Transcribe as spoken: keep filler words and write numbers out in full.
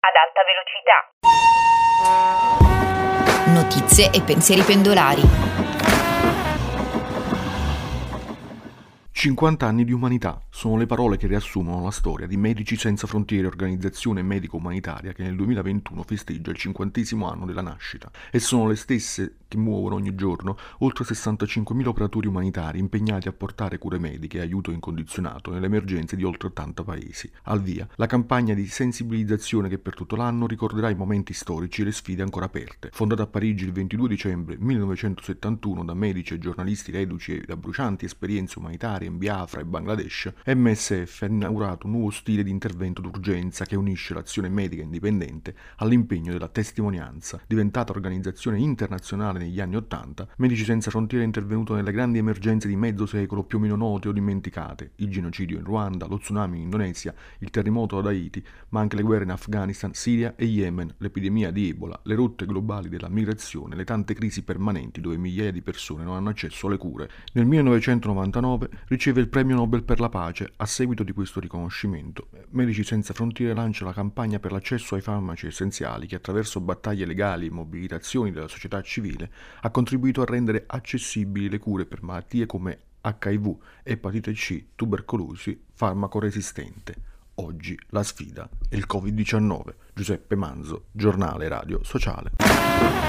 ad alta velocità. Notizie e pensieri pendolari. cinquanta anni di umanità sono le parole che riassumono la storia di Medici Senza Frontiere, organizzazione medico-umanitaria che nel duemilaventuno festeggia il cinquantesimo anno della nascita, e sono le stesse che muovono ogni giorno oltre sessantacinquemila operatori umanitari impegnati a portare cure mediche e aiuto incondizionato nelle emergenze di oltre ottanta paesi. Al via la campagna di sensibilizzazione che per tutto l'anno ricorderà i momenti storici e le sfide ancora aperte. Fondata a Parigi il ventidue dicembre millenovecentosettantuno da medici e giornalisti reduci da brucianti esperienze umanitarie in Biafra e Bangladesh, M S F ha inaugurato un nuovo stile di intervento d'urgenza che unisce l'azione medica indipendente all'impegno della testimonianza. Diventata organizzazione internazionale negli anni Ottanta, Medici Senza Frontiere è intervenuto nelle grandi emergenze di mezzo secolo più o meno note o dimenticate: il genocidio in Ruanda, lo tsunami in Indonesia, il terremoto ad Haiti, ma anche le guerre in Afghanistan, Siria e Yemen, l'epidemia di Ebola, le rotte globali della migrazione, le tante crisi permanenti dove migliaia di persone non hanno accesso alle cure. Nel millenovecentonovantanove riceve il premio Nobel per la pace. A seguito di questo riconoscimento, Medici Senza Frontiere lancia la campagna per l'accesso ai farmaci essenziali che, attraverso battaglie legali e mobilitazioni della società civile, ha contribuito a rendere accessibili le cure per malattie come H I V, epatite C, tubercolosi, farmaco resistente. Oggi la sfida è il covid diciannove. Giuseppe Manzo, giornale radio sociale.